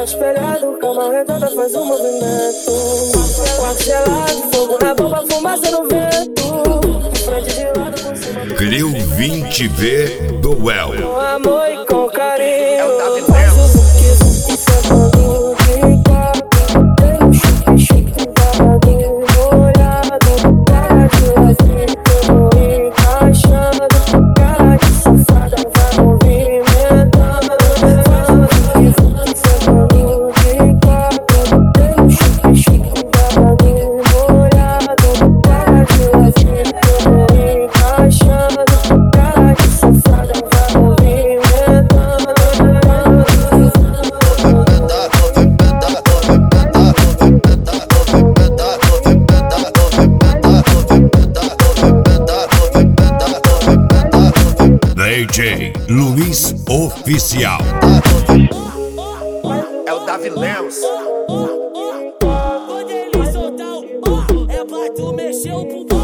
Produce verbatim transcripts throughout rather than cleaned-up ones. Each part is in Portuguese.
Tá espelhado, cama redonda faz um movimento. Quarto gelado, fogo na bomba, fumaça no vento. De frente de lado, por cima. Clio vinte V do Well. Com amor e com carinho. É o Davi Faz Lemos. o que que sentando de quatro. Tem um chique, chique, paradinho, molhado. Cara de lazinho, eu vou encaixando. Cara de safada, vai movimentando. Faz o que que sentando de quatro. Tem um chique, chique, paradinho, molhado. Cara de lazinho, eu vou encaixando. Cara de safada, vai movimentando. D J Luiz Oficial. É o Davi Lemos. Quando ele soltar o pó, é pra tu mexer o bumbum.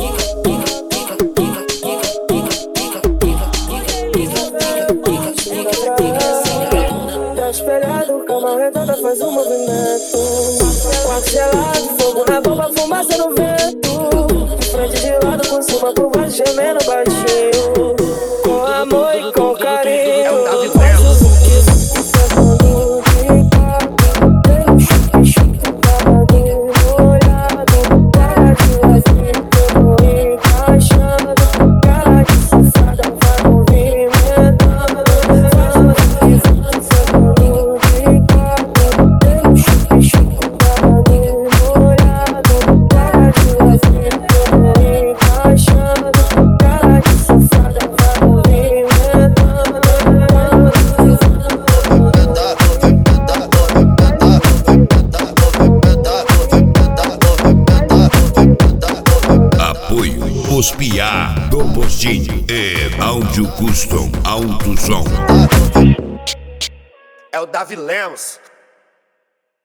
Tá espelhado, cama redonda faz um movimento. Quarto gelado, fogo na bomba, fumaça no vento. De frente de lado, por cima, por baixo, gemendo baixinho. Com amor e com carinho. É o Davi Faz Lemos. o que que sentando de quatro. Tem um chique, chique, paradinho, molhado. Cara de lazinho, eu vou encaixando. Cara de safada, vai movimentando. Faz o que que sentando de quatro. Tem um chique, chique, paradinho, molhado. Cara de lazinho, eu vou encaixando. Cara de safada, vai movimentando. Apoio Os Piá do Postinho e Áudio Custom Alto Som. É o Davi Lemos.